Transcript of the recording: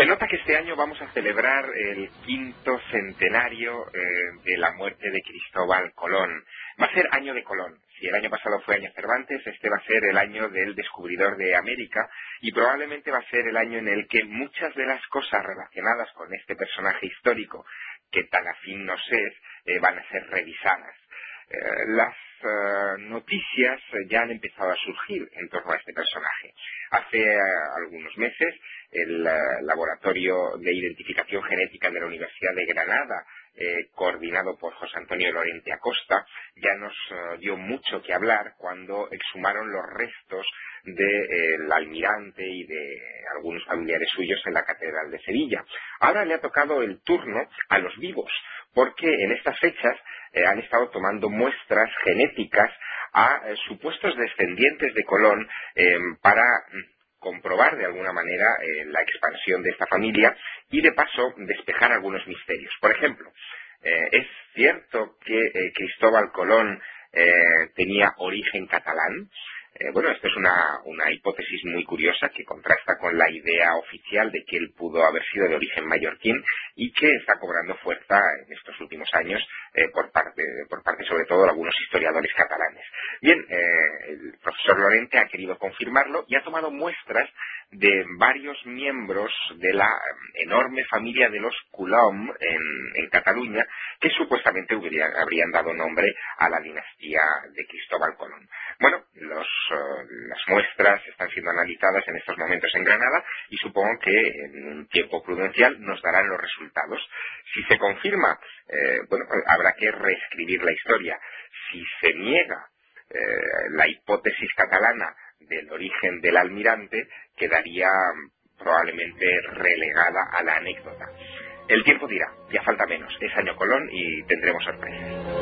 nota que este año vamos a celebrar el 5º centenario de la muerte de Cristóbal Colón. Va a ser año de Colón. Si el año pasado fue año Cervantes, este va a ser el año del descubridor de América y probablemente va a ser el año en el que muchas de las cosas relacionadas con este personaje histórico, que tan afín nos es, van a ser revisadas. Las noticias ya han empezado a surgir en torno a este personaje. Hace algunos meses el Laboratorio de Identificación Genética de la Universidad de Granada, coordinado por José Antonio Lorente Acosta, ya nos dio mucho que hablar cuando exhumaron los restos del almirante y de algunos familiares suyos en la Catedral de Sevilla. Ahora le ha tocado el turno a los vivos, porque en estas fechas han estado tomando muestras genéticas a supuestos descendientes de Colón para comprobar de alguna manera la expansión de esta familia y de paso despejar algunos misterios. Por ejemplo, ¿es cierto que Cristóbal Colón tenía origen catalán? Bueno, esto es una hipótesis muy curiosa que contrasta con la idea oficial de que él pudo haber sido de origen mallorquín y que está cobrando fuerza en estos últimos años por parte sobre todo de algunos historiadores catalanes. Bien, el profesor Lorente ha querido confirmarlo y ha tomado muestras de varios miembros de la enorme familia de los Colom en Cataluña que supuestamente habrían dado nombre a la dinastía de Cristóbal Colón. Bueno, las muestras están siendo analizadas en estos momentos en Granada y supongo que en un tiempo prudencial nos darán los resultados. Si se confirma, bueno, habrá que reescribir la historia. Si se niega la hipótesis catalana del origen del almirante, quedaría probablemente relegada a la anécdota. El tiempo dirá, ya falta menos, es año Colón y tendremos sorpresas.